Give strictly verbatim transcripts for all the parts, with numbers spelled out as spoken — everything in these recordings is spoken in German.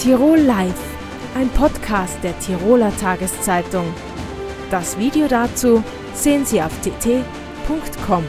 Tirol Live, ein Podcast der Tiroler Tageszeitung. Das Video dazu sehen Sie auf t t punkt com.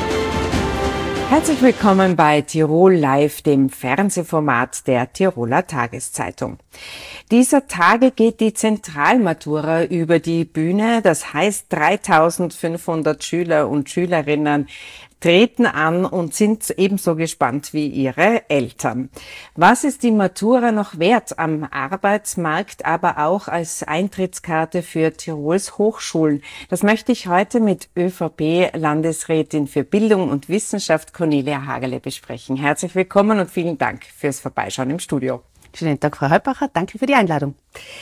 Herzlich willkommen bei Tirol Live, dem Fernsehformat der Tiroler Tageszeitung. Dieser Tage geht die Zentralmatura über die Bühne. Das heißt, dreitausendfünfhundert Schüler und Schülerinnen treten an und sind ebenso gespannt wie ihre Eltern. Was ist die Matura noch wert am Arbeitsmarkt, aber auch als Eintrittskarte für Tirols Hochschulen? Das möchte ich heute mit ÖVP-Landesrätin für Bildung und Wissenschaft Cornelia Hagerle besprechen. Herzlich willkommen und vielen Dank fürs Vorbeischauen im Studio. Schönen Tag, Frau Heubacher. Danke für die Einladung.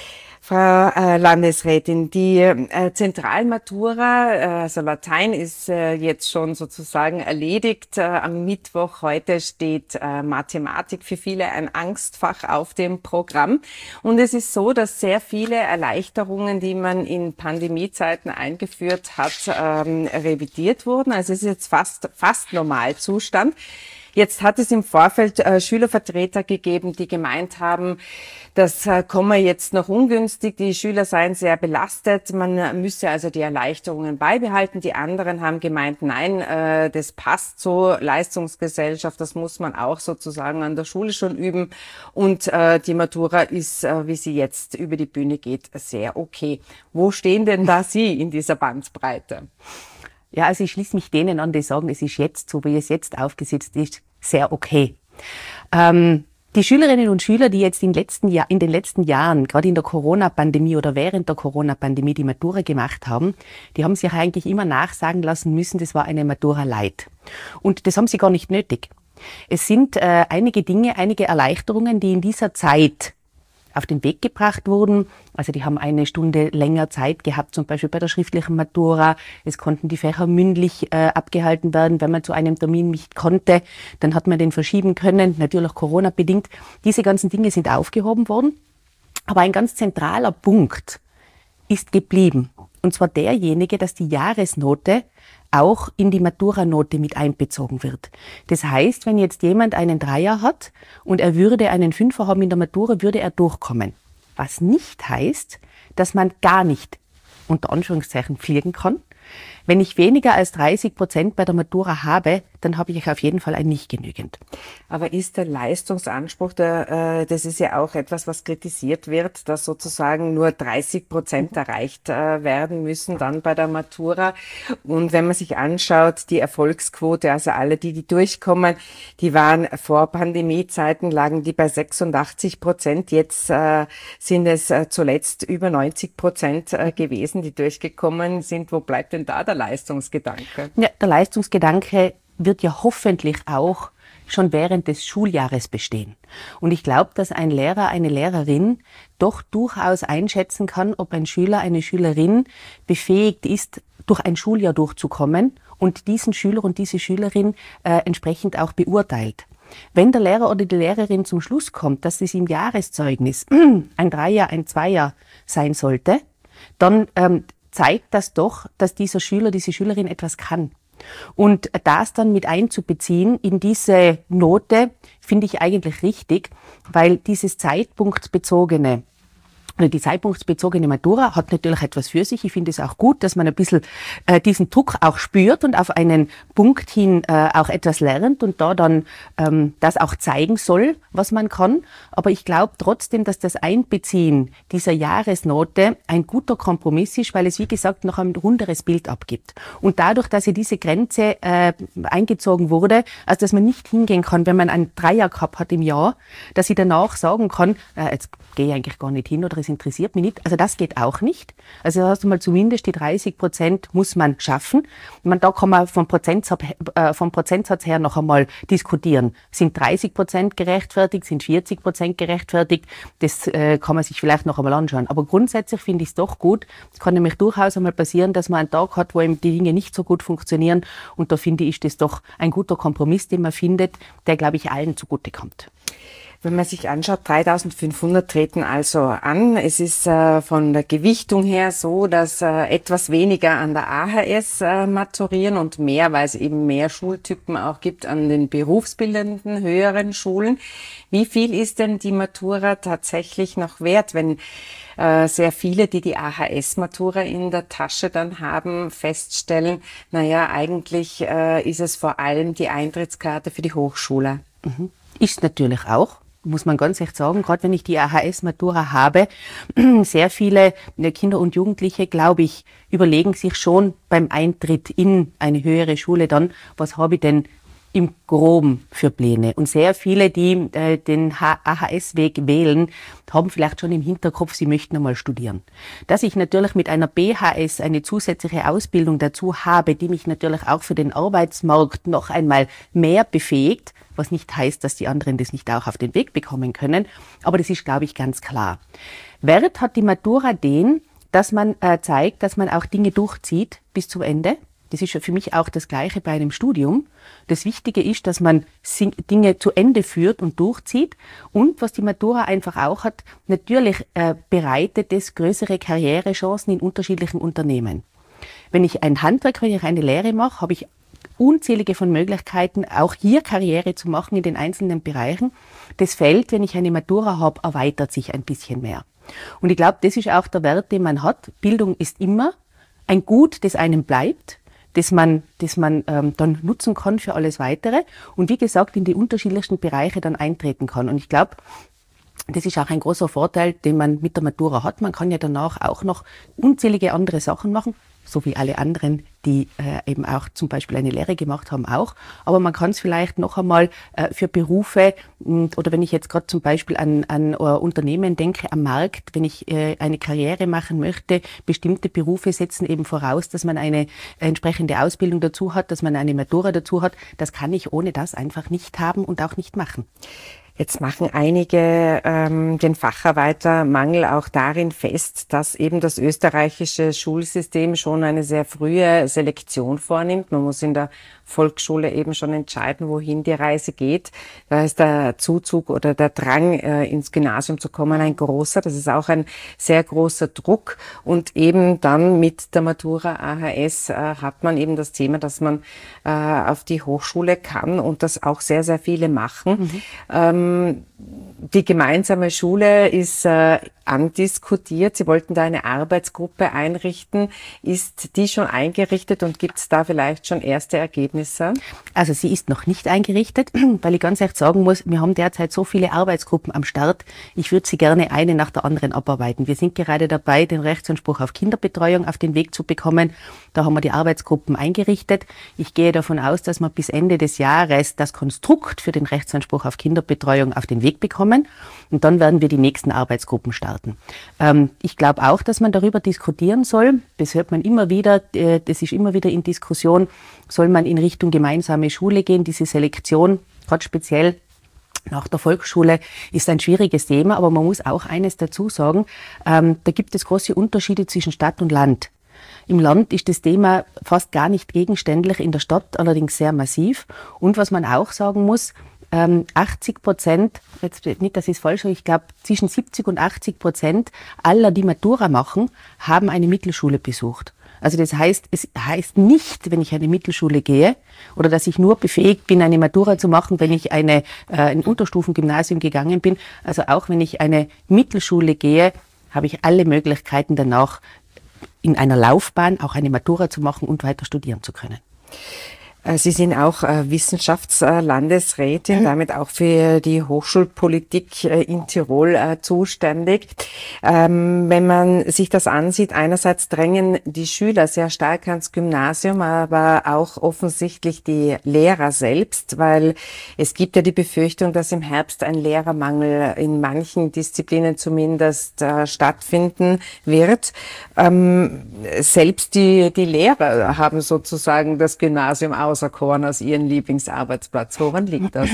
Frau äh, Landesrätin, die äh, Zentralmatura, äh, also Latein ist äh, jetzt schon sozusagen erledigt. Äh, am Mittwoch heute steht äh, Mathematik für viele ein Angstfach auf dem Programm. Und es ist so, dass sehr viele Erleichterungen, die man in Pandemiezeiten eingeführt hat, ähm, revidiert wurden. Also es ist jetzt fast, fast Normalzustand. Jetzt hat es im Vorfeld äh, Schülervertreter gegeben, die gemeint haben, das äh, komme jetzt noch ungünstig, die Schüler seien sehr belastet, man müsse also die Erleichterungen beibehalten. Die anderen haben gemeint, nein, äh, das passt so, Leistungsgesellschaft, das muss man auch sozusagen an der Schule schon üben. Und äh, die Matura ist, äh, wie sie jetzt über die Bühne geht, sehr okay. Wo stehen denn da Sie in dieser Bandbreite? Ja, also ich schließe mich denen an, die sagen, es ist jetzt, so wie es jetzt aufgesetzt ist, sehr okay. Ähm, die Schülerinnen und Schüler, die jetzt in, letzten Jahr, in den letzten Jahren, gerade in der Corona-Pandemie oder während der Corona-Pandemie die Matura gemacht haben, die haben sich eigentlich immer nachsagen lassen müssen, das war eine Matura Light. Und das haben sie gar nicht nötig. Es sind äh, einige Dinge, einige Erleichterungen, die in dieser Zeit auf den Weg gebracht wurden. Also die haben eine Stunde länger Zeit gehabt, zum Beispiel bei der schriftlichen Matura. Es konnten die Fächer mündlich äh, abgehalten werden. Wenn man zu einem Termin nicht konnte, dann hat man den verschieben können, natürlich Corona-bedingt. Diese ganzen Dinge sind aufgehoben worden. Aber ein ganz zentraler Punkt ist geblieben. Und zwar derjenige, dass die Jahresnote auch in die Maturanote mit einbezogen wird. Das heißt, wenn jetzt jemand einen Dreier hat und er würde einen Fünfer haben in der Matura, würde er durchkommen. Was nicht heißt, dass man gar nicht unter Anführungszeichen fliegen kann. Wenn ich weniger als dreißig Prozent bei der Matura habe, dann habe ich auf jeden Fall ein nicht genügend. Aber ist der Leistungsanspruch, der, äh, das ist ja auch etwas, was kritisiert wird, dass sozusagen nur dreißig Prozent erreicht äh, werden müssen dann bei der Matura. Und wenn man sich anschaut, die Erfolgsquote, also alle, die, die durchkommen, die waren vor Pandemiezeiten, lagen die bei sechsundachtzig Prozent. Jetzt äh, sind es äh, zuletzt über neunzig Prozent äh, gewesen, die durchgekommen sind. Wo bleibt denn da der Leistungsgedanke? Ja, der Leistungsgedanke wird ja hoffentlich auch schon während des Schuljahres bestehen. Und ich glaube, dass ein Lehrer, eine Lehrerin doch durchaus einschätzen kann, ob ein Schüler, eine Schülerin befähigt ist, durch ein Schuljahr durchzukommen und diesen Schüler und diese Schülerin äh, entsprechend auch beurteilt. Wenn der Lehrer oder die Lehrerin zum Schluss kommt, dass es im Jahreszeugnis ein Dreier, ein Zweier sein sollte, dann ähm, zeigt das doch, dass dieser Schüler, diese Schülerin etwas kann. Und das dann mit einzubeziehen in diese Note, finde ich eigentlich richtig, weil dieses zeitpunktbezogene oder die zeitpunktsbezogene Matura hat natürlich etwas für sich. Ich finde es auch gut, dass man ein bisschen äh, diesen Druck auch spürt und auf einen Punkt hin äh, auch etwas lernt und da dann ähm, das auch zeigen soll, was man kann. Aber ich glaube trotzdem, dass das Einbeziehen dieser Jahresnote ein guter Kompromiss ist, weil es, wie gesagt, noch ein runderes Bild abgibt. Und dadurch, dass hier diese Grenze äh, eingezogen wurde, also dass man nicht hingehen kann, wenn man einen Dreier gehabt hat im Jahr, dass ich danach sagen kann, äh, jetzt gehe ich eigentlich gar nicht hin oder es interessiert mich nicht. Also das geht auch nicht. Also hast du mal zumindest die dreißig Prozent muss man schaffen. Ich meine, da kann man vom Prozentsatz, äh, vom Prozentsatz her noch einmal diskutieren. Sind dreißig Prozent gerechtfertigt? Sind vierzig Prozent gerechtfertigt? Das äh, kann man sich vielleicht noch einmal anschauen. Aber grundsätzlich finde ich es doch gut. Es kann nämlich durchaus einmal passieren, dass man einen Tag hat, wo eben die Dinge nicht so gut funktionieren. Und da finde ich, ist das doch ein guter Kompromiss, den man findet, der, glaube ich, allen zugute kommt. Wenn man sich anschaut, dreitausendfünfhundert treten also an. Es ist äh, von der Gewichtung her so, dass äh, etwas weniger an der A H S äh, maturieren und mehr, weil es eben mehr Schultypen auch gibt, an den berufsbildenden höheren Schulen. Wie viel ist denn die Matura tatsächlich noch wert, wenn äh, sehr viele, die die A H S-Matura in der Tasche dann haben, feststellen, naja, eigentlich äh, ist es vor allem die Eintrittskarte für die Hochschule? Mhm. Ist natürlich auch. Muss man ganz echt sagen, gerade wenn ich die A H S-Matura habe, sehr viele Kinder und Jugendliche, glaube ich, überlegen sich schon beim Eintritt in eine höhere Schule dann, was habe ich denn im Groben für Pläne. Und sehr viele, die äh, den A H S-Weg wählen, haben vielleicht schon im Hinterkopf, sie möchten einmal studieren. Dass ich natürlich mit einer B H S eine zusätzliche Ausbildung dazu habe, die mich natürlich auch für den Arbeitsmarkt noch einmal mehr befähigt, was nicht heißt, dass die anderen das nicht auch auf den Weg bekommen können. Aber das ist, glaube ich, ganz klar. Wert hat die Matura den, dass man äh, zeigt, dass man auch Dinge durchzieht bis zum Ende. Das ist für mich auch das Gleiche bei einem Studium. Das Wichtige ist, dass man Dinge zu Ende führt und durchzieht. Und was die Matura einfach auch hat, natürlich äh, bereitet es größere Karrierechancen in unterschiedlichen Unternehmen. Wenn ich ein Handwerk, wenn ich eine Lehre mache, habe ich unzählige von Möglichkeiten, auch hier Karriere zu machen in den einzelnen Bereichen. Das Feld, wenn ich eine Matura habe, erweitert sich ein bisschen mehr. Und ich glaube, das ist auch der Wert, den man hat. Bildung ist immer ein Gut, das einem bleibt, das man, das man ähm, dann nutzen kann für alles Weitere und wie gesagt in die unterschiedlichsten Bereiche dann eintreten kann. Und ich glaube, das ist auch ein großer Vorteil, den man mit der Matura hat. Man kann ja danach auch noch unzählige andere Sachen machen, so wie alle anderen, die äh, eben auch zum Beispiel eine Lehre gemacht haben, auch. Aber man kann es vielleicht noch einmal äh, für Berufe, mh, oder wenn ich jetzt gerade zum Beispiel an, an uh, Unternehmen denke, am Markt, wenn ich äh, eine Karriere machen möchte, bestimmte Berufe setzen eben voraus, dass man eine entsprechende Ausbildung dazu hat, dass man eine Matura dazu hat. Das kann ich ohne das einfach nicht haben und auch nicht machen. Jetzt machen einige ähm, den Facharbeitermangel auch darin fest, dass eben das österreichische Schulsystem schon eine sehr frühe Selektion vornimmt. Man muss in der Volksschule eben schon entscheiden, wohin die Reise geht. Da ist der Zuzug oder der Drang, äh, ins Gymnasium zu kommen, ein großer. Das ist auch ein sehr großer Druck. Und eben dann mit der Matura A H S äh, hat man eben das Thema, dass man äh, auf die Hochschule kann und das auch sehr, sehr viele machen. Mhm. Ähm, die gemeinsame Schule ist äh, andiskutiert. Sie wollten da eine Arbeitsgruppe einrichten. Ist die schon eingerichtet und gibt es da vielleicht schon erste Ergebnisse? Also sie ist noch nicht eingerichtet, weil ich ganz echt sagen muss, wir haben derzeit so viele Arbeitsgruppen am Start. Ich würde sie gerne eine nach der anderen abarbeiten. Wir sind gerade dabei, den Rechtsanspruch auf Kinderbetreuung auf den Weg zu bekommen. Da haben wir die Arbeitsgruppen eingerichtet. Ich gehe davon aus, dass wir bis Ende des Jahres das Konstrukt für den Rechtsanspruch auf Kinderbetreuung auf den Weg bekommen. Und dann werden wir die nächsten Arbeitsgruppen starten. Ähm, ich glaube auch, dass man darüber diskutieren soll. Das hört man immer wieder, äh, das ist immer wieder in Diskussion. Soll man in Richtung gemeinsame Schule gehen? Diese Selektion, gerade speziell nach der Volksschule, ist ein schwieriges Thema. Aber man muss auch eines dazu sagen, ähm, da gibt es große Unterschiede zwischen Stadt und Land. Im Land ist das Thema fast gar nicht gegenständlich, in der Stadt allerdings sehr massiv. Und was man auch sagen muss, ähm, achtzig Prozent, jetzt nicht, das ist falsch, ich glaube zwischen siebzig und achtzig Prozent aller, die Matura machen, haben eine Mittelschule besucht. Also das heißt, es heißt nicht, wenn ich eine Mittelschule gehe oder dass ich nur befähigt bin, eine Matura zu machen, wenn ich eine, äh, ein Unterstufengymnasium gegangen bin. Also auch wenn ich eine Mittelschule gehe, habe ich alle Möglichkeiten danach in einer Laufbahn auch eine Matura zu machen und weiter studieren zu können. Sie sind auch äh, Wissenschaftslandesrätin, damit auch für die Hochschulpolitik äh, in Tirol äh, zuständig. Ähm, wenn man sich das ansieht, einerseits drängen die Schüler sehr stark ans Gymnasium, aber auch offensichtlich die Lehrer selbst, weil es gibt ja die Befürchtung, dass im Herbst ein Lehrermangel in manchen Disziplinen zumindest äh, stattfinden wird. Ähm, selbst die, die Lehrer haben sozusagen das Gymnasium auserkoren als ihren Lieblingsarbeitsplatz. Woran liegt das?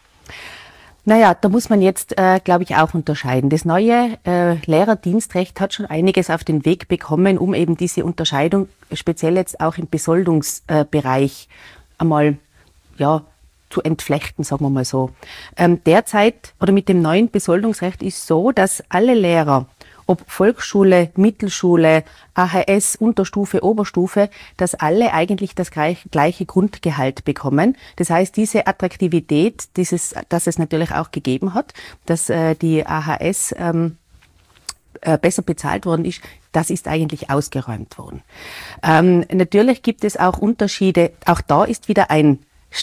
Naja, da muss man jetzt, äh, glaube ich, auch unterscheiden. Das neue äh, Lehrerdienstrecht hat schon einiges auf den Weg bekommen, um eben diese Unterscheidung, speziell jetzt auch im Besoldungsbereich, äh, einmal ja, zu entflechten, sagen wir mal so. Ähm, derzeit oder mit dem neuen Besoldungsrecht ist so, dass alle Lehrer, ob Volksschule, Mittelschule, A H S, Unterstufe, Oberstufe, dass alle eigentlich das gleiche Grundgehalt bekommen. Das heißt, diese Attraktivität, dieses, dass es natürlich auch gegeben hat, dass äh, die A H S ähm, äh, besser bezahlt worden ist, das ist eigentlich ausgeräumt worden. Ähm, natürlich gibt es auch Unterschiede. Auch da ist wieder ein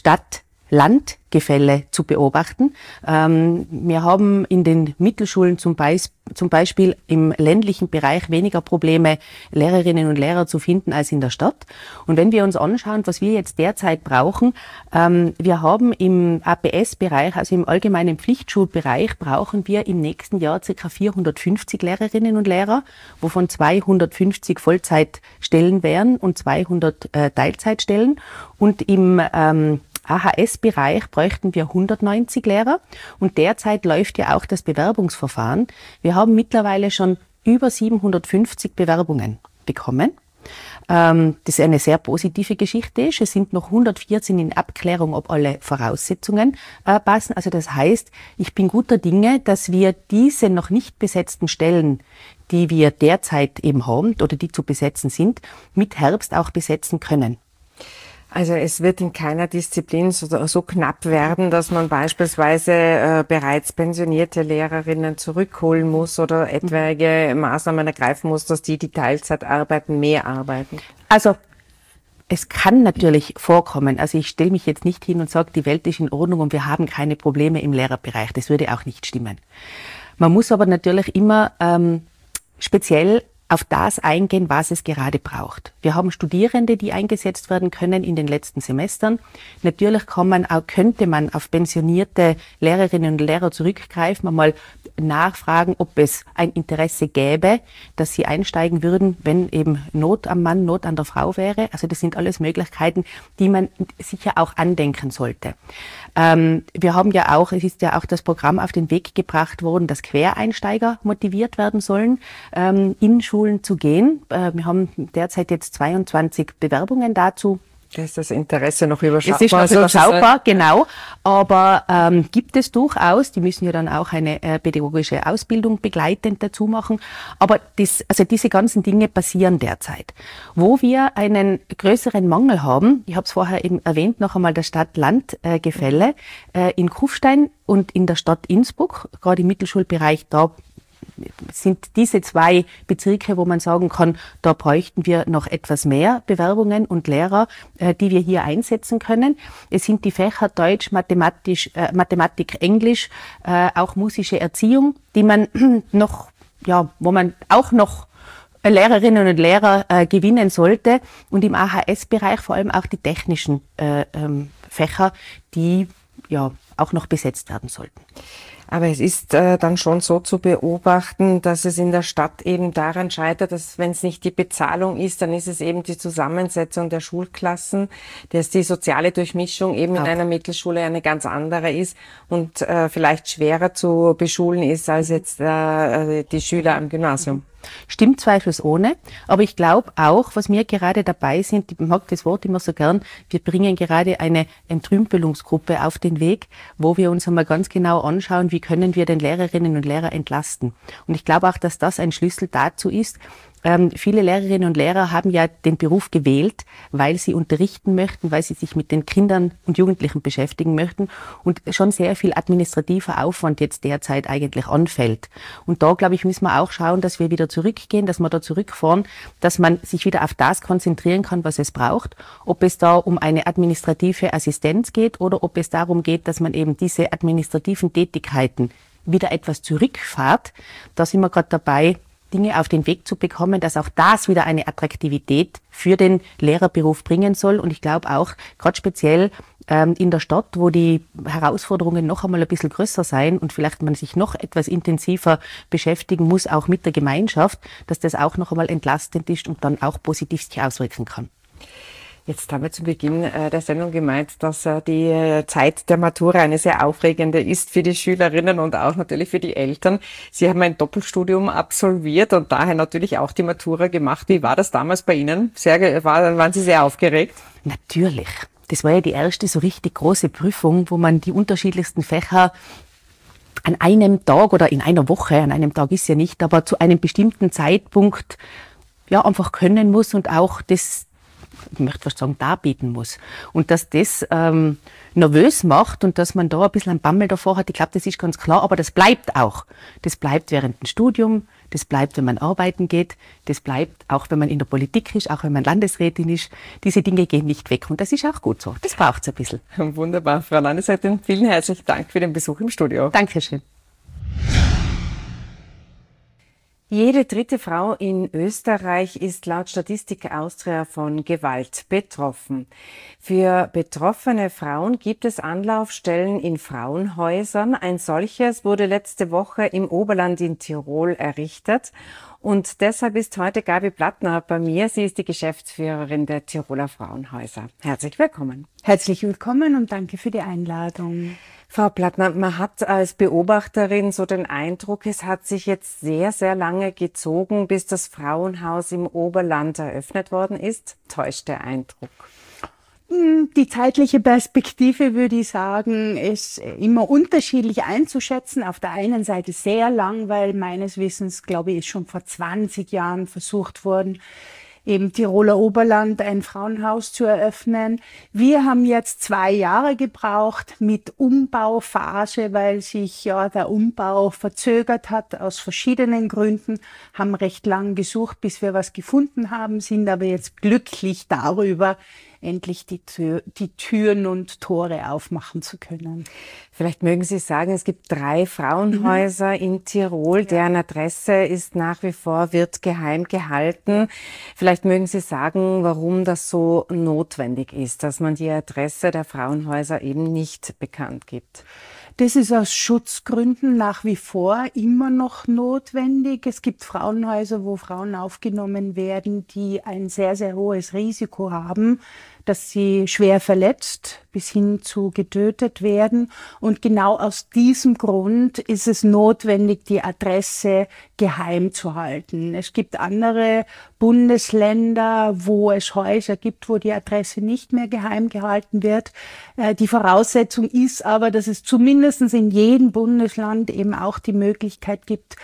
Stadt-Land-Gefälle zu beobachten. Ähm, wir haben in den Mittelschulen zum, Beis, zum Beispiel im ländlichen Bereich weniger Probleme, Lehrerinnen und Lehrer zu finden als in der Stadt. Und wenn wir uns anschauen, was wir jetzt derzeit brauchen, ähm, wir haben im A P S-Bereich, also im allgemeinen Pflichtschulbereich, brauchen wir im nächsten Jahr ca. vierhundertfünfzig Lehrerinnen und Lehrer, wovon zweihundertfünfzig Vollzeitstellen wären und zweihundert äh, Teilzeitstellen. Und im ähm, A H S-Bereich bräuchten wir hundertneunzig Lehrer und derzeit läuft ja auch das Bewerbungsverfahren. Wir haben mittlerweile schon über siebenhundertfünfzig Bewerbungen bekommen. Ähm, das ist eine sehr positive Geschichte. Es sind noch hundertvierzehn in Abklärung, ob alle Voraussetzungen äh, passen. Also das heißt, ich bin guter Dinge, dass wir diese noch nicht besetzten Stellen, die wir derzeit eben haben oder die zu besetzen sind, mit Herbst auch besetzen können. Also es wird in keiner Disziplin so, so knapp werden, dass man beispielsweise äh, bereits pensionierte Lehrerinnen zurückholen muss oder etwaige Maßnahmen ergreifen muss, dass die, die Teilzeit arbeiten, mehr arbeiten. Also es kann natürlich vorkommen. Also ich stelle mich jetzt nicht hin und sage, die Welt ist in Ordnung und wir haben keine Probleme im Lehrerbereich. Das würde auch nicht stimmen. Man muss aber natürlich immer ähm, speziell auf das eingehen, was es gerade braucht. Wir haben Studierende, die eingesetzt werden können in den letzten Semestern. Natürlich kann man auch, könnte man auf pensionierte Lehrerinnen und Lehrer zurückgreifen, mal nachfragen, ob es ein Interesse gäbe, dass sie einsteigen würden, wenn eben Not am Mann, Not an der Frau wäre. Also das sind alles Möglichkeiten, die man sicher auch andenken sollte. Ähm, wir haben ja auch, es ist ja auch das Programm auf den Weg gebracht worden, dass Quereinsteiger motiviert werden sollen, ähm, in Schulen zu gehen. Äh, wir haben derzeit jetzt zweiundzwanzig Bewerbungen dazu. Da ist das Interesse noch überschaubar. Es ist noch überschaubar, genau. Aber ähm, gibt es durchaus, die müssen ja dann auch eine äh, pädagogische Ausbildung begleitend dazu machen. Aber das, also diese ganzen Dinge passieren derzeit. Wo wir einen größeren Mangel haben, ich habe es vorher eben erwähnt, noch einmal das Stadt-Land-Gefälle äh, in Kufstein und in der Stadt Innsbruck, gerade im Mittelschulbereich, da sind diese zwei Bezirke, wo man sagen kann, da bräuchten wir noch etwas mehr Bewerbungen und Lehrer, äh, die wir hier einsetzen können. Es sind die Fächer Deutsch, Mathematisch, äh, Mathematik, Englisch, äh, auch musische Erziehung, die man noch, ja, wo man auch noch Lehrerinnen und Lehrer äh, gewinnen sollte. Und im A H S-Bereich vor allem auch die technischen äh, ähm, Fächer, die ja auch noch besetzt werden sollten. Aber es ist äh, dann schon so zu beobachten, dass es in der Stadt eben daran scheitert, dass wenn es nicht die Bezahlung ist, dann ist es eben die Zusammensetzung der Schulklassen, dass die soziale Durchmischung eben in Auch. einer Mittelschule eine ganz andere ist und äh, vielleicht schwerer zu beschulen ist als jetzt äh, die Schüler am Gymnasium. Stimmt zweifelsohne, aber ich glaube auch, was wir gerade dabei sind, ich mag das Wort immer so gern, wir bringen gerade eine Entrümpelungsgruppe auf den Weg, wo wir uns einmal ganz genau anschauen, wie können wir den Lehrerinnen und Lehrer entlasten. Und ich glaube auch, dass das ein Schlüssel dazu ist. Ähm, viele Lehrerinnen und Lehrer haben ja den Beruf gewählt, weil sie unterrichten möchten, weil sie sich mit den Kindern und Jugendlichen beschäftigen möchten und schon sehr viel administrativer Aufwand jetzt derzeit eigentlich anfällt. Und da, glaube ich, müssen wir auch schauen, dass wir wieder zurückgehen, dass wir da zurückfahren, dass man sich wieder auf das konzentrieren kann, was es braucht. Ob es da um eine administrative Assistenz geht oder ob es darum geht, dass man eben diese administrativen Tätigkeiten wieder etwas zurückfahrt. Da sind wir gerade dabei, Dinge auf den Weg zu bekommen, dass auch das wieder eine Attraktivität für den Lehrerberuf bringen soll. Und ich glaube auch, gerade speziell ähm, in der Stadt, wo die Herausforderungen noch einmal ein bisschen größer sein und vielleicht man sich noch etwas intensiver beschäftigen muss, auch mit der Gemeinschaft, dass das auch noch einmal entlastend ist und dann auch positiv sich auswirken kann. Jetzt haben wir zu Beginn äh, der Sendung gemeint, dass äh, die äh, Zeit der Matura eine sehr aufregende ist für die Schülerinnen und auch natürlich für die Eltern. Sie haben ein Doppelstudium absolviert und daher natürlich auch die Matura gemacht. Wie war das damals bei Ihnen? Sehr, war, waren Sie sehr aufgeregt? Natürlich. das war ja die erste so richtig große Prüfung, wo man die unterschiedlichsten Fächer an einem Tag oder in einer Woche, an einem Tag ist ja nicht, aber zu einem bestimmten Zeitpunkt ja einfach können muss und auch das, ich möchte fast sagen, darbieten muss. Und dass das ähm, nervös macht und dass man da ein bisschen einen Bammel davor hat, ich glaube, das ist ganz klar, aber das bleibt auch. Das bleibt während dem Studium, das bleibt, wenn man arbeiten geht, das bleibt auch, wenn man in der Politik ist, auch wenn man Landesrätin ist. Diese Dinge gehen nicht weg und das ist auch gut so. Das braucht es ein bisschen. Wunderbar. Frau Landesrätin, vielen herzlichen Dank für den Besuch im Studio. Dankeschön. Jede dritte Frau in Österreich ist laut Statistik Austria von Gewalt betroffen. Für betroffene Frauen gibt es Anlaufstellen in Frauenhäusern. Ein solches wurde letzte Woche im Oberland in Tirol errichtet. Und deshalb ist heute Gabi Plattner bei mir. Sie ist die Geschäftsführerin der Tiroler Frauenhäuser. Herzlich willkommen. Herzlich willkommen und danke für die Einladung. Frau Plattner, man hat als Beobachterin so den Eindruck, es hat sich jetzt sehr, sehr lange gezogen, bis das Frauenhaus im Oberland eröffnet worden ist. Täuscht der Eindruck? Die zeitliche Perspektive, würde ich sagen, ist immer unterschiedlich einzuschätzen. Auf der einen Seite sehr lang, weil meines Wissens, glaube ich, ist schon vor zwanzig Jahren versucht worden, im Tiroler Oberland ein Frauenhaus zu eröffnen. Wir haben jetzt zwei Jahre gebraucht mit Umbauphase, weil sich ja der Umbau verzögert hat aus verschiedenen Gründen, haben recht lang gesucht, bis wir was gefunden haben, sind aber jetzt glücklich darüber, endlich die, Tür, die Türen und Tore aufmachen zu können. Vielleicht mögen Sie sagen, es gibt drei Frauenhäuser mhm. in Tirol, deren Adresse ist nach wie vor, wird geheim gehalten. Vielleicht mögen Sie sagen, warum das so notwendig ist, dass man die Adresse der Frauenhäuser eben nicht bekannt gibt. Das ist aus Schutzgründen nach wie vor immer noch notwendig. Es gibt Frauenhäuser, wo Frauen aufgenommen werden, die ein sehr, sehr hohes Risiko haben, dass sie schwer verletzt bis hin zu getötet werden. Und genau aus diesem Grund ist es notwendig, die Adresse geheim zu halten. Es gibt andere Bundesländer, wo es Häuser gibt, wo die Adresse nicht mehr geheim gehalten wird. Die Voraussetzung ist aber, dass es zumindest in jedem Bundesland eben auch die Möglichkeit gibt,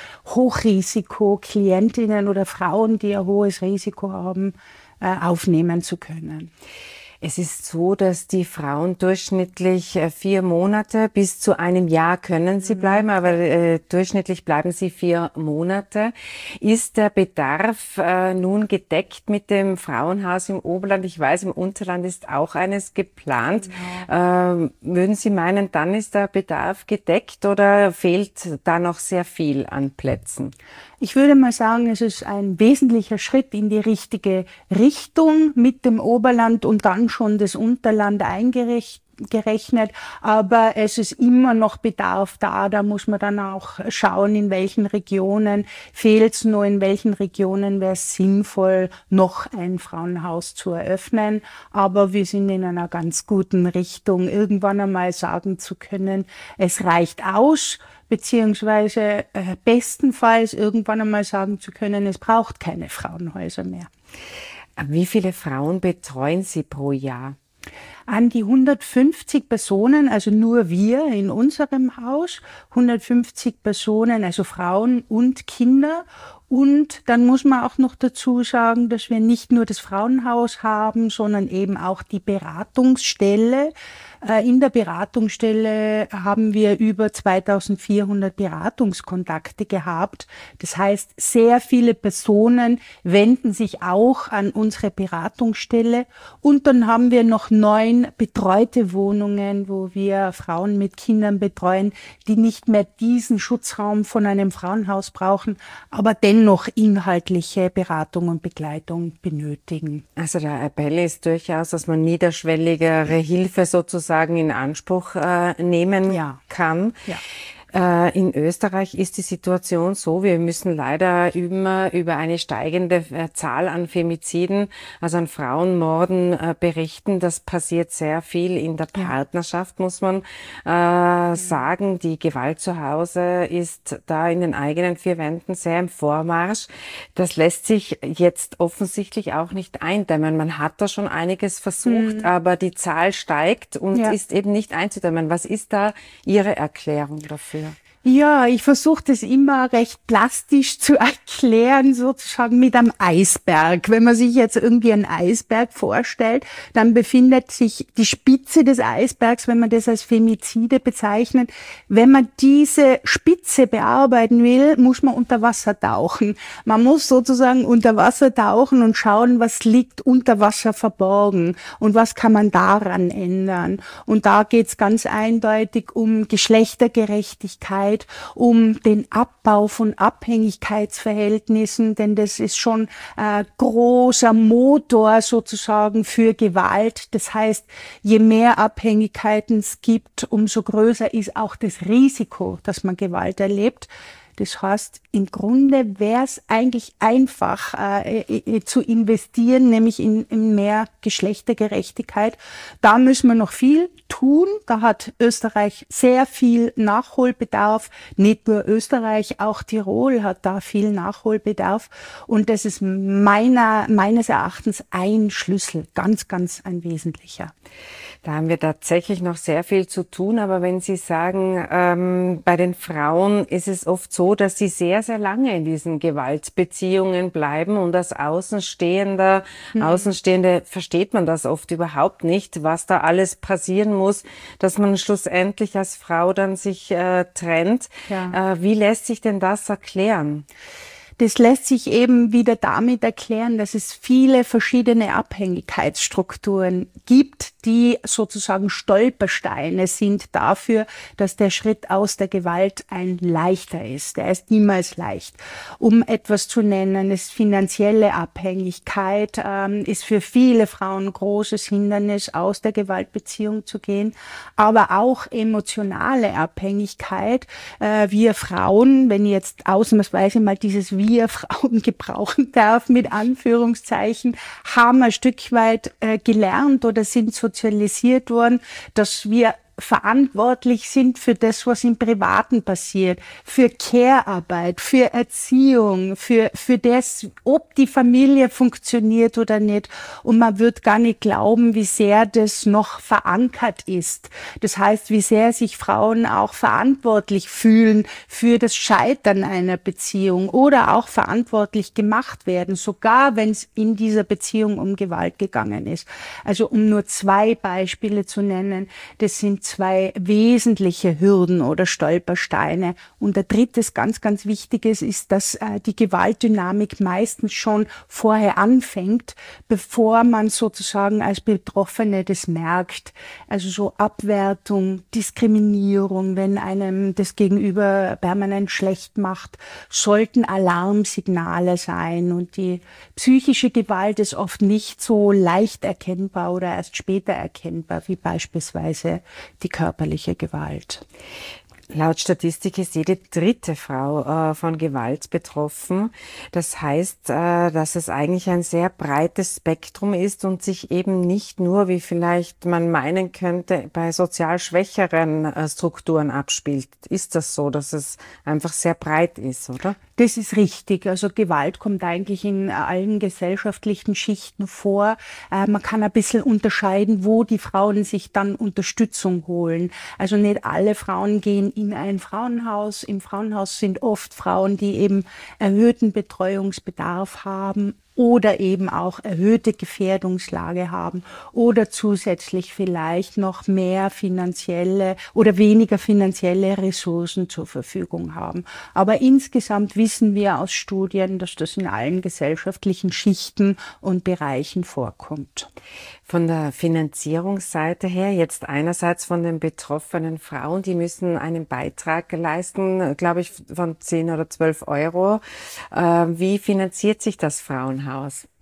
Hochrisiko-Klientinnen oder Frauen, die ein hohes Risiko haben, aufnehmen zu können. Es ist so, dass die Frauen durchschnittlich vier Monate bis zu einem Jahr können sie bleiben, aber äh, durchschnittlich bleiben sie vier Monate. Ist der Bedarf äh, nun gedeckt mit dem Frauenhaus im Oberland? Ich weiß, im Unterland ist auch eines geplant. Genau. Äh, würden Sie meinen, dann ist der Bedarf gedeckt oder fehlt da noch sehr viel an Plätzen? Ich würde mal sagen, es ist ein wesentlicher Schritt in die richtige Richtung mit dem Oberland und dann schon das Unterland eingerechnet. Aber es ist immer noch Bedarf da. Da muss man dann auch schauen, in welchen Regionen fehlt es noch, in welchen Regionen wäre es sinnvoll, noch ein Frauenhaus zu eröffnen. Aber wir sind in einer ganz guten Richtung, irgendwann einmal sagen zu können, es reicht aus, beziehungsweise äh, bestenfalls irgendwann einmal sagen zu können, es braucht keine Frauenhäuser mehr. Wie viele Frauen betreuen Sie pro Jahr? An die hundertfünfzig Personen, also nur wir in unserem Haus, hundertfünfzig Personen, also Frauen und Kinder. Und dann muss man auch noch dazu sagen, dass wir nicht nur das Frauenhaus haben, sondern eben auch die Beratungsstelle. In der Beratungsstelle haben wir über zweitausendvierhundert Beratungskontakte gehabt. Das heißt, sehr viele Personen wenden sich auch an unsere Beratungsstelle. Und dann haben wir noch neun betreute Wohnungen, wo wir Frauen mit Kindern betreuen, die nicht mehr diesen Schutzraum von einem Frauenhaus brauchen, aber dennoch inhaltliche Beratung und Begleitung benötigen. Also der Appell ist durchaus, dass man niederschwelligere Hilfe sozusagen in Anspruch äh, nehmen ja. kann. Ja. Äh, in Österreich ist die Situation so, wir müssen leider immer über eine steigende äh, Zahl an Femiziden, also an Frauenmorden äh, berichten. Das passiert sehr viel in der Partnerschaft, muss man äh, sagen. Die Gewalt zu Hause ist da in den eigenen vier Wänden sehr im Vormarsch. Das lässt sich jetzt offensichtlich auch nicht eindämmen. Man hat da schon einiges versucht, mhm. aber die Zahl steigt und ja. ist eben nicht einzudämmen. Was ist da Ihre Erklärung dafür? Ja, ich versuche das immer recht plastisch zu erklären, sozusagen mit einem Eisberg. Wenn man sich jetzt irgendwie einen Eisberg vorstellt, dann befindet sich die Spitze des Eisbergs, wenn man das als Femizide bezeichnet. Wenn man diese Spitze bearbeiten will, muss man unter Wasser tauchen. Man muss sozusagen unter Wasser tauchen und schauen, was liegt unter Wasser verborgen und was kann man daran ändern. Und da geht's ganz eindeutig um Geschlechtergerechtigkeit, um den Abbau von Abhängigkeitsverhältnissen, denn das ist schon äh, großer Motor sozusagen für Gewalt. Das heißt, je mehr Abhängigkeiten es gibt, umso größer ist auch das Risiko, dass man Gewalt erlebt. Das heißt, im Grunde wäre es eigentlich einfach äh, zu investieren, nämlich in, in mehr Geschlechtergerechtigkeit. Da müssen wir noch viel tun. Da hat Österreich sehr viel Nachholbedarf. Nicht nur Österreich, auch Tirol hat da viel Nachholbedarf. Und das ist meiner, meines Erachtens ein Schlüssel, ganz, ganz ein wesentlicher. Da haben wir tatsächlich noch sehr viel zu tun, aber wenn Sie sagen, ähm, bei den Frauen ist es oft so, dass sie sehr, sehr lange in diesen Gewaltbeziehungen bleiben und als Außenstehender, mhm. Außenstehende versteht man das oft überhaupt nicht, was da alles passieren muss, dass man schlussendlich als Frau dann sich äh, trennt. Ja. Äh, wie lässt sich denn das erklären? Das lässt sich eben wieder damit erklären, dass es viele verschiedene Abhängigkeitsstrukturen gibt, die sozusagen Stolpersteine sind dafür, dass der Schritt aus der Gewalt ein leichter ist. Der ist niemals leicht. Um etwas zu nennen, ist finanzielle Abhängigkeit, ähm, ist für viele Frauen ein großes Hindernis, aus der Gewaltbeziehung zu gehen, aber auch emotionale Abhängigkeit. Äh, wir Frauen, wenn ich jetzt ausnahmsweise mal dieses wir Frauen gebrauchen darf, mit Anführungszeichen, haben ein Stück weit äh, gelernt oder sind sozialisiert worden, dass wir verantwortlich sind für das, was im Privaten passiert, für Care-Arbeit, für Erziehung, für, für das, ob die Familie funktioniert oder nicht. Und man wird gar nicht glauben, wie sehr das noch verankert ist. Das heißt, wie sehr sich Frauen auch verantwortlich fühlen für das Scheitern einer Beziehung oder auch verantwortlich gemacht werden, sogar wenn es in dieser Beziehung um Gewalt gegangen ist. Also um nur zwei Beispiele zu nennen, das sind zwei wesentliche Hürden oder Stolpersteine. Und der dritte, ganz, ganz Wichtiges, ist, dass äh, die Gewaltdynamik meistens schon vorher anfängt, bevor man sozusagen als Betroffene das merkt. Also so Abwertung, Diskriminierung, wenn einem das Gegenüber permanent schlecht macht, sollten Alarmsignale sein. Und die psychische Gewalt ist oft nicht so leicht erkennbar oder erst später erkennbar, wie beispielsweise die körperliche Gewalt. Laut Statistik ist jede dritte Frau äh, von Gewalt betroffen. Das heißt, äh, dass es eigentlich ein sehr breites Spektrum ist und sich eben nicht nur, wie vielleicht man meinen könnte, bei sozial schwächeren äh, Strukturen abspielt. Ist das so, dass es einfach sehr breit ist, oder? Das ist richtig. Also Gewalt kommt eigentlich in allen gesellschaftlichen Schichten vor. Äh, man kann ein bisschen unterscheiden, wo die Frauen sich dann Unterstützung holen. Also nicht alle Frauen gehen in ein Frauenhaus. Im Frauenhaus sind oft Frauen, die eben erhöhten Betreuungsbedarf haben oder eben auch erhöhte Gefährdungslage haben oder zusätzlich vielleicht noch mehr finanzielle oder weniger finanzielle Ressourcen zur Verfügung haben. Aber insgesamt wissen wir aus Studien, dass das in allen gesellschaftlichen Schichten und Bereichen vorkommt. Von der Finanzierungsseite her, jetzt einerseits von den betroffenen Frauen, die müssen einen Beitrag leisten, glaube ich, von zehn oder zwölf Euro. Wie finanziert sich das Frauenhaus?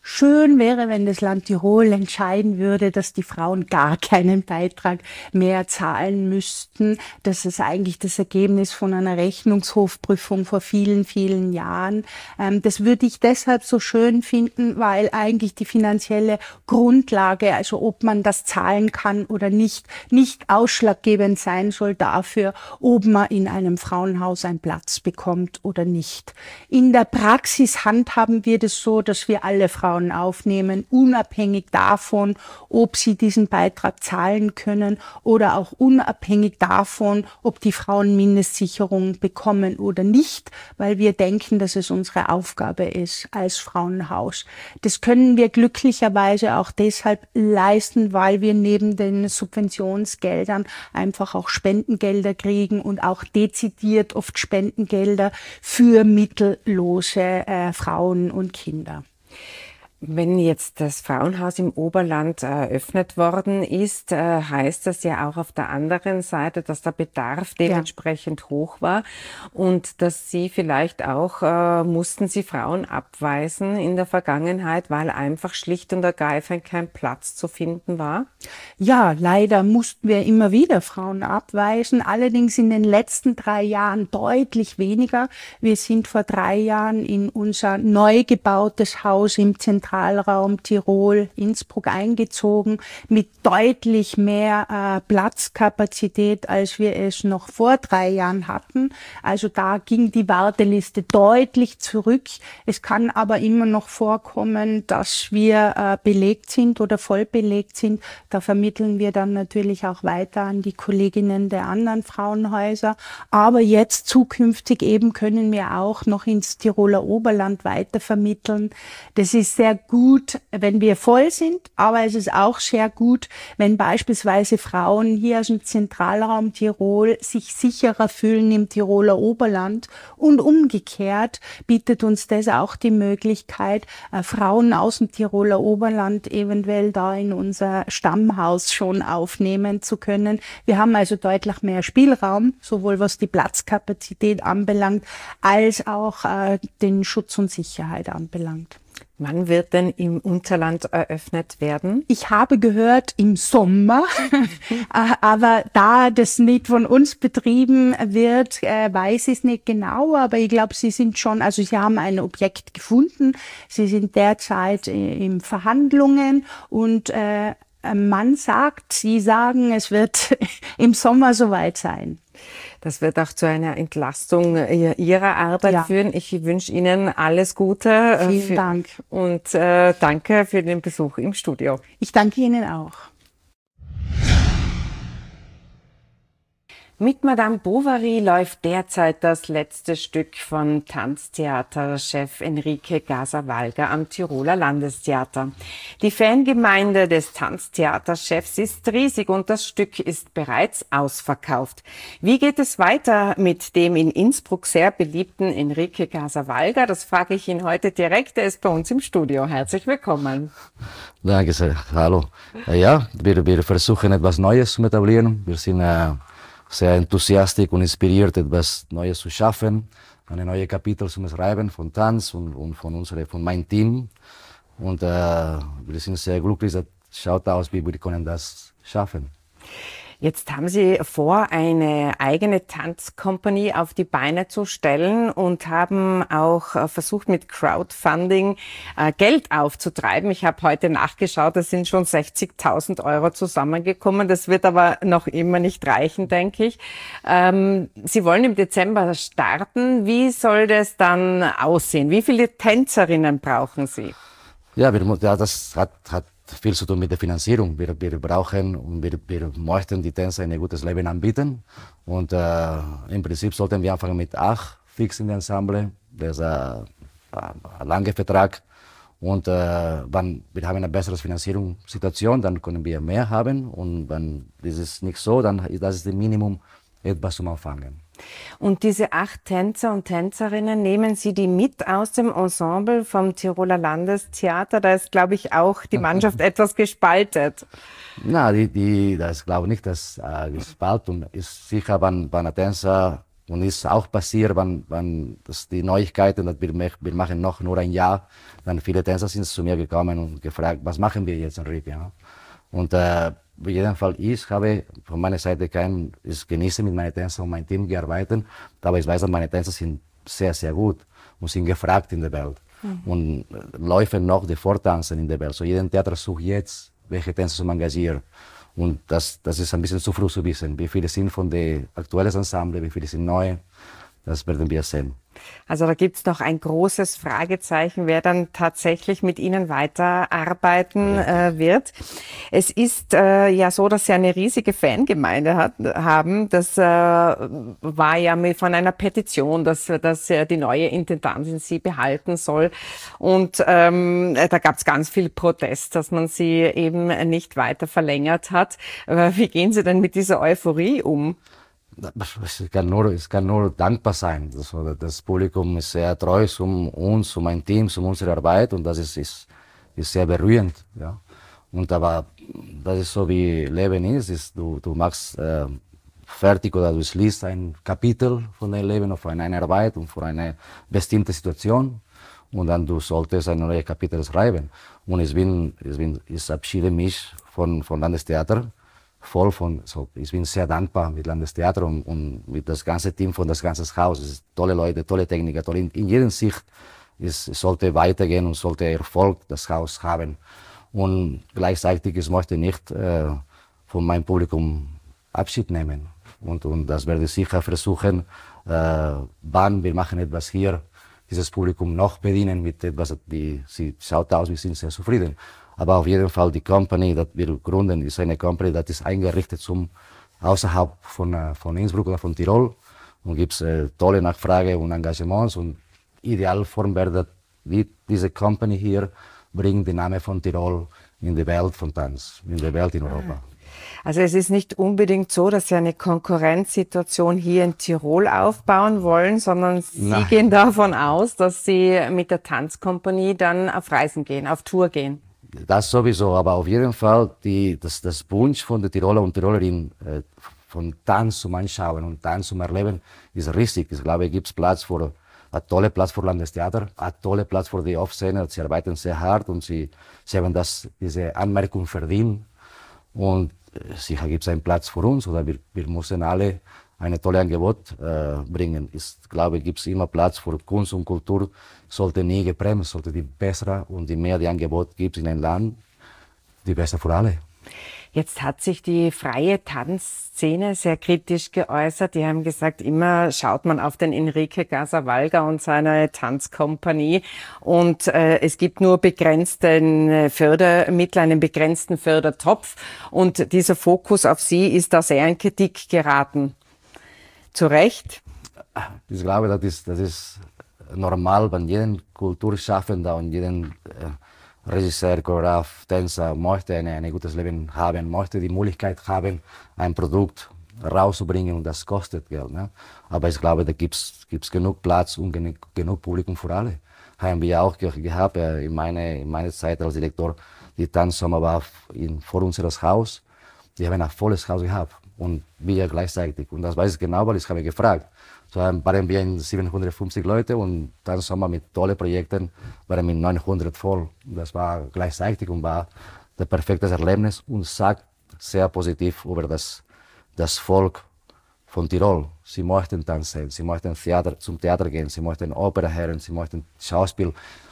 Schön wäre, wenn das Land Tirol entscheiden würde, dass die Frauen gar keinen Beitrag mehr zahlen müssten. Das ist eigentlich das Ergebnis von einer Rechnungshofprüfung vor vielen, vielen Jahren. Das würde ich deshalb so schön finden, weil eigentlich die finanzielle Grundlage, also ob man das zahlen kann oder nicht, nicht ausschlaggebend sein soll dafür, ob man in einem Frauenhaus einen Platz bekommt oder nicht. In der Praxis handhaben wir das so, dass wir alle Frauen aufnehmen, unabhängig davon, ob sie diesen Beitrag zahlen können oder auch unabhängig davon, ob die Frauen Mindestsicherung bekommen oder nicht, weil wir denken, dass es unsere Aufgabe ist als Frauenhaus. Das können wir glücklicherweise auch deshalb leisten, weil wir neben den Subventionsgeldern einfach auch Spendengelder kriegen und auch dezidiert oft Spendengelder für mittellose äh, Frauen und Kinder. Wenn jetzt das Frauenhaus im Oberland eröffnet worden ist, heißt das ja auch auf der anderen Seite, dass der Bedarf dementsprechend ja. hoch war und dass Sie vielleicht auch, äh, mussten Sie Frauen abweisen in der Vergangenheit, weil einfach schlicht und ergreifend kein Platz zu finden war? Ja, leider mussten wir immer wieder Frauen abweisen, allerdings in den letzten drei Jahren deutlich weniger. Wir sind vor drei Jahren in unser neu gebautes Haus im Zentralraum Tirol, Innsbruck eingezogen, mit deutlich mehr äh, Platzkapazität, als wir es noch vor drei Jahren hatten. Also da ging die Warteliste deutlich zurück. Es kann aber immer noch vorkommen, dass wir äh, belegt sind oder voll belegt sind. Da vermitteln wir dann natürlich auch weiter an die Kolleginnen der anderen Frauenhäuser. Aber jetzt zukünftig eben können wir auch noch ins Tiroler Oberland weiter vermitteln. Das ist sehr gut, wenn wir voll sind, aber es ist auch sehr gut, wenn beispielsweise Frauen hier aus dem Zentralraum Tirol sich sicherer fühlen im Tiroler Oberland und umgekehrt bietet uns das auch die Möglichkeit, äh, Frauen aus dem Tiroler Oberland eventuell da in unser Stammhaus schon aufnehmen zu können. Wir haben also deutlich mehr Spielraum, sowohl was die Platzkapazität anbelangt, als auch äh, den Schutz und Sicherheit anbelangt. Wann wird denn im Unterland eröffnet werden? Ich habe gehört, im Sommer, aber da das nicht von uns betrieben wird, weiß ich es nicht genau, aber ich glaube, Sie sind schon, also Sie haben ein Objekt gefunden, Sie sind derzeit in Verhandlungen und äh, man sagt, Sie sagen, es wird im Sommer soweit sein. Das wird auch zu einer Entlastung Ihrer Arbeit ja. führen. Ich wünsche Ihnen alles Gute. Vielen für, Dank. Und äh, danke für den Besuch im Studio. Ich danke Ihnen auch. Mit Madame Bovary läuft derzeit das letzte Stück von Tanztheaterchef Enrique Gaser-Walger am Tiroler Landestheater. Die Fangemeinde des Tanztheaterchefs ist riesig und das Stück ist bereits ausverkauft. Wie geht es weiter mit dem in Innsbruck sehr beliebten Enrique Gaser-Walger? Das frage ich ihn heute direkt. Er ist bei uns im Studio. Herzlich willkommen. Danke sehr. Hallo. Ja, wir, wir versuchen etwas Neues zu etablieren. Wir sind äh, sehr enthusiastisch und inspiriert, etwas Neues zu schaffen, eine neue Kapitel zu schreiben von Tanz und, und von, unsere, von meinem Team. Und äh, wir sind sehr glücklich, es schaut aus, wie wir können das schaffen. Jetzt haben Sie vor, eine eigene Tanzcompany auf die Beine zu stellen und haben auch versucht, mit Crowdfunding äh, Geld aufzutreiben. Ich habe heute nachgeschaut, es sind schon sechzigtausend Euro zusammengekommen. Das wird aber noch immer nicht reichen, denke ich. Ähm, Sie wollen im Dezember starten. Wie soll das dann aussehen? Wie viele Tänzerinnen brauchen Sie? Ja, wir, ja das hat, hat viel zu tun mit der Finanzierung. Wir, wir brauchen und wir, wir möchten die Tänzer ein gutes Leben anbieten. Und äh, im Prinzip sollten wir anfangen mit acht fix in der Ensemble. Das ist ein, ein langer Vertrag. Und äh, wenn wir haben eine bessere Finanzierungssituation, dann können wir mehr haben. Und wenn das ist nicht so, dann ist das das Minimum, etwas zum Anfangen. Und diese acht Tänzer und Tänzerinnen, nehmen Sie die mit aus dem Ensemble vom Tiroler Landestheater? Da ist, glaube ich, auch die Mannschaft etwas gespaltet. Na, die, die, das glaube ich nicht, dass äh, gespalten ist. Sicher, wenn, wenn ein Tänzer Und ist auch passiert, wenn, wenn das die Neuigkeiten, dass wir, wir machen noch nur ein Jahr, dann viele Tänzer sind zu mir gekommen und gefragt, was machen wir jetzt, Enrique? Ja? Und äh, auf jeden Fall, ich habe von meiner Seite kein, ich genieße mit meinen Tänzern und meinem Team gearbeitet, aber ich weiß, dass meine Tänzer sind sehr, sehr gut und sind gefragt in der Welt. Mhm. Und äh, laufen noch die Vortanzen in der Welt. So jeden Theater sucht jetzt, welche Tänzer zu engagieren. Und das, das ist ein bisschen zu früh zu wissen, wie viele sind von den aktuellen Ensemble, wie viele sind neu. Das werden wir sehen. Also da gibt's noch ein großes Fragezeichen, wer dann tatsächlich mit Ihnen weiterarbeiten äh, wird. Es ist äh, ja so, dass Sie eine riesige Fangemeinde hat, haben. Das äh, war ja mit, von einer Petition, dass, dass äh, die neue Intendantin Sie behalten soll. Und ähm, da gab's ganz viel Protest, dass man sie eben nicht weiter verlängert hat. Aber wie gehen Sie denn mit dieser Euphorie um? Es kann nur, es kann nur dankbar sein. Das, das Publikum ist sehr treu um uns, um mein Team, um unsere Arbeit und das ist, ist, ist sehr berührend. Ja. Und aber das ist so wie Leben ist, ist du, du machst äh, fertig oder du schließt ein Kapitel von deinem Leben oder von einer Arbeit und von einer bestimmten Situation und dann du solltest ein neues Kapitel schreiben. Und ich bin, ich bin, ich abschiede mich von, von Landestheater. Voll von, so, ich bin sehr dankbar mit Landestheater und, und mit das ganze Team von das ganze Haus. Es sind tolle Leute, tolle Techniker, tolle, in, in jeder Sicht. Es, es sollte weitergehen und sollte Erfolg das Haus haben. Und gleichzeitig, ich möchte nicht äh, von meinem Publikum Abschied nehmen. Und, und das werde ich sicher versuchen, äh, wann wir machen etwas hier, dieses Publikum noch bedienen mit etwas, die, sie schaut aus, wir sind sehr zufrieden. Aber auf jeden Fall die Company, die wir gründen, ist eine Company, die ist eingerichtet zum außerhalb von, von Innsbruck oder von Tirol. Und gibt es äh, tolle Nachfrage und Engagements. Und Idealform wäre, die, diese Company hier bringt den Namen von Tirol in die Welt von Tanz, in die Welt in Europa. Also es ist nicht unbedingt so, dass Sie eine Konkurrenzsituation hier in Tirol aufbauen wollen, sondern Sie Nein. gehen davon aus, dass Sie mit der Tanzkompanie dann auf Reisen gehen, auf Tour gehen. Das sowieso, aber auf jeden Fall die, das, das Wunsch von der Tiroler und Tirolerinnen äh, von Tanz zum Anschauen und Tanz zum Erleben ist riesig. Ich glaube, es gibt Platz für ein toller Platz für Landestheater, ein toller Platz für die Off-Szene. Sie arbeiten sehr hart und sie, sie haben das, diese Anmerkung verdient. Und äh, sicher gibt es einen Platz für uns oder wir, wir müssen alle ein tolles Angebot äh, bringen. Ich glaube, gibt es immer Platz für Kunst und Kultur, sollte nie gebremst, sollte die besser und die mehr die Angebot gibt in ein Land, die besser für alle. Jetzt hat sich die freie Tanzszene sehr kritisch geäußert. Die haben gesagt, immer schaut man auf den Enrique Gazzarvalga und seine Tanzkompanie und äh, es gibt nur begrenzten Fördermittel, einen begrenzten Fördertopf und dieser Fokus auf sie ist da sehr in Kritik geraten. Zu Recht? Ich glaube, das ist, das ist normal, wenn jeden Kulturschaffender und jeden äh, Regisseur, Choreograf, Tänzer möchte ein, ein gutes Leben haben, möchte die Möglichkeit haben, ein Produkt rauszubringen und das kostet Geld. Ne? Aber ich glaube, da gibt es genug Platz und genug, genug Publikum für alle. Haben wir auch ge gehabt, äh, in meiner in meine Zeit als Direktor, die Tanzsommer war in, vor unseres Haus. Die haben ein volles Haus gehabt. Und wir gleichzeitig. Und das weiß ich genau, weil ich habe gefragt. So waren wir in siebenhundertfünfzig Leute und dann Sommer mit tollen Projekten waren wir neunhundert voll. Das war gleichzeitig und war das perfekte Erlebnis und sagt sehr positiv über das, das Volk von Tirol. Sie möchten tanzen, sie möchten Theater, zum Theater gehen, sie möchten Oper hören, sie möchten Schauspiel.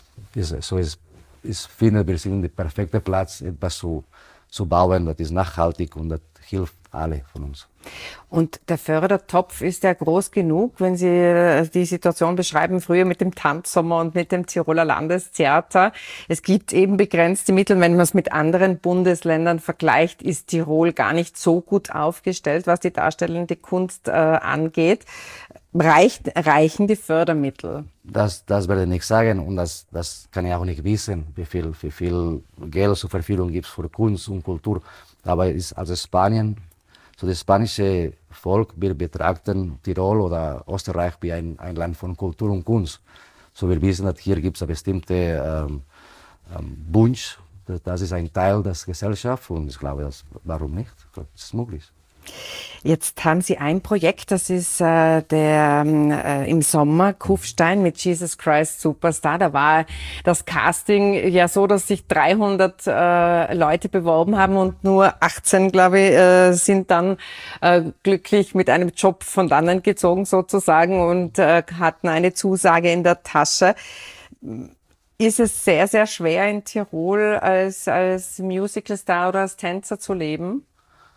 So ist, ich finde, wir sind der perfekte Platz, etwas zu, zu bauen, das ist nachhaltig und das hilft alle von uns. Und der Fördertopf ist ja groß genug, wenn Sie die Situation beschreiben, früher mit dem Tanzsommer und mit dem Tiroler Landestheater. Es gibt eben begrenzte Mittel. Wenn man es mit anderen Bundesländern vergleicht, ist Tirol gar nicht so gut aufgestellt, was die darstellende Kunst äh, angeht. Reicht, reichen die Fördermittel? Das, das werde ich nicht sagen und das, das kann ich auch nicht wissen, wie viel, wie viel Geld zur Verfügung gibt für Kunst und Kultur. Aber es ist also Spanien, so das spanische Volk, wir betrachten Tirol oder Österreich wie ein, ein Land von Kultur und Kunst. So wir wissen, dass hier gibt es einen bestimmten ähm, ähm, Wunsch, das ist ein Teil der Gesellschaft und ich glaube, das, warum nicht? Das ist möglich. Jetzt haben Sie ein Projekt, das ist äh, der äh, im Sommer Kufstein mit Jesus Christ Superstar. Da war das Casting ja so, dass sich dreihundert äh, Leute beworben haben und nur achtzehn, glaube ich, äh, sind dann äh, glücklich mit einem Job von dannen gezogen sozusagen und äh, hatten eine Zusage in der Tasche. Ist es sehr, sehr schwer in Tirol als, als Musicalstar oder als Tänzer zu leben?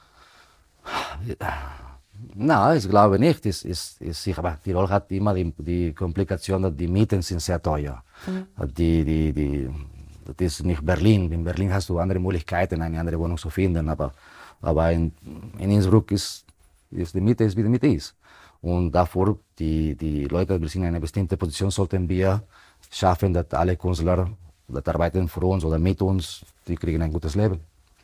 Nein, ich glaube nicht. Es ist, ist sicher, aber Tirol hat immer die, die Komplikation, dass die Mieten sind sehr teuer. Mhm. Die, die, die, das ist nicht Berlin. In Berlin hast du andere Möglichkeiten, eine andere Wohnung zu finden. Aber, aber in, in Innsbruck ist, ist die Miete, ist, wie die Miete ist. Und davor, die, die Leute, die sind in einer bestimmten Position, sollten wir schaffen, dass alle Künstler, die arbeiten für uns oder mit uns, die kriegen ein gutes Leben.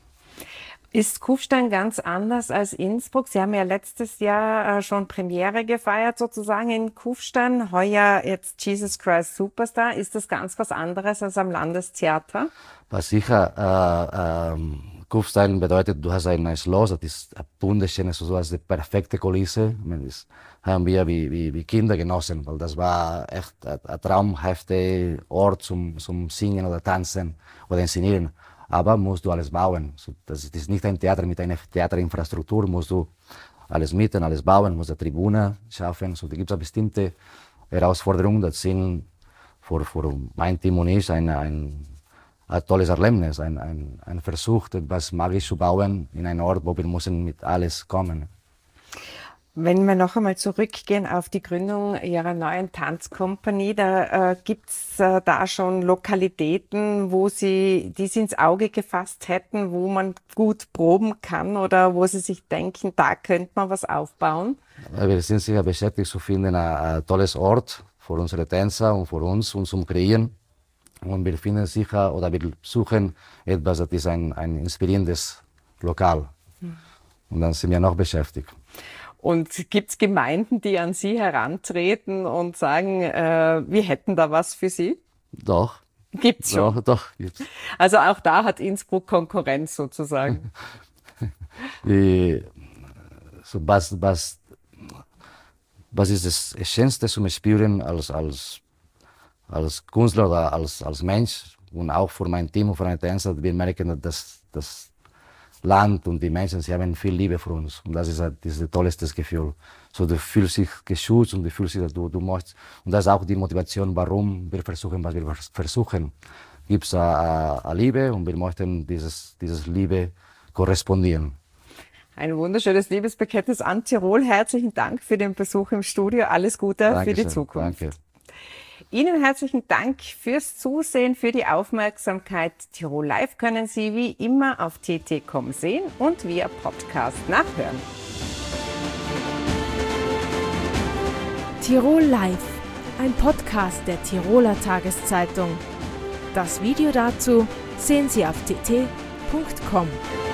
Ist Kufstein ganz anders als Innsbruck? Sie haben ja letztes Jahr äh, schon Premiere gefeiert, sozusagen in Kufstein. Heuer jetzt Jesus Christ Superstar. Ist das ganz was anderes als am Landestheater? Was sicher, äh, äh, Kufstein bedeutet, du hast ein Schloss, das ist eine wunderschöne, so als die perfekte Kulisse. Das haben wir wie, wie, wie Kinder genossen, weil das war echt ein, ein traumhafter Ort zum, zum Singen oder Tanzen oder Inszenieren. Aber musst du alles bauen. Das ist nicht ein Theater mit einer Theaterinfrastruktur, musst du alles mieten, alles bauen, musst eine Tribüne schaffen. So, da gibt es bestimmte Herausforderungen, das sind für, für mein Team und ich ein, ein, ein tolles Erlebnis, ein, ein, ein Versuch, etwas magisch zu bauen in einem Ort, wo wir müssen mit alles kommen. Wenn wir noch einmal zurückgehen auf die Gründung Ihrer neuen Tanzkompanie, da äh, gibt's äh, da schon Lokalitäten, wo Sie, die Sie ins Auge gefasst hätten, wo man gut proben kann oder wo Sie sich denken, da könnte man was aufbauen? Wir sind sicher beschäftigt zu finden, ein, ein tolles Ort für unsere Tänzer und für uns und zum Kreieren. Und wir finden sicher oder wir suchen etwas, das ist ein, ein inspirierendes Lokal. Hm. Und dann sind wir noch beschäftigt. Und gibt's Gemeinden, die an Sie herantreten und sagen, äh, wir hätten da was für Sie? Doch. Gibt's schon? Doch, doch, gibt's. Also auch da hat Innsbruck Konkurrenz sozusagen. Die, so was, was, was ist das Schönste zum Spüren als, als, als Künstler oder als, als Mensch und auch für mein Team und für meine Tänzer, wir merken, dass das Land und die Menschen, sie haben viel Liebe für uns. Und das ist das, ist das tollste Gefühl. So, du fühlst dich geschützt und du fühlst dich, dass du, du machst. Und das ist auch die Motivation, warum wir versuchen, was wir versuchen. Gibt es eine Liebe und wir möchten dieses, dieses Liebe korrespondieren. Ein wunderschönes Liebesbekenntnis an Tirol. Herzlichen Dank für den Besuch im Studio. Alles Gute Dankeschön. Für die Zukunft. Danke. Ihnen herzlichen Dank fürs Zusehen, für die Aufmerksamkeit. Tirol Live können Sie wie immer auf t t punkt com sehen und via Podcast nachhören. Tirol Live, ein Podcast der Tiroler Tageszeitung. Das Video dazu sehen Sie auf t t punkt com.